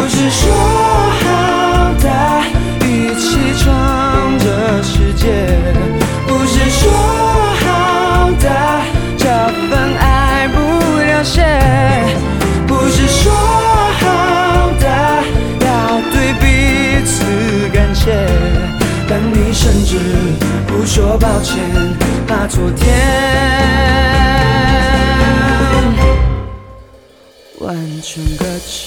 是说好的一起闯这世界，不是说好的这份爱不流血，不是说好的要对彼此感谢，但你甚至不说抱歉，把昨天完全搁置。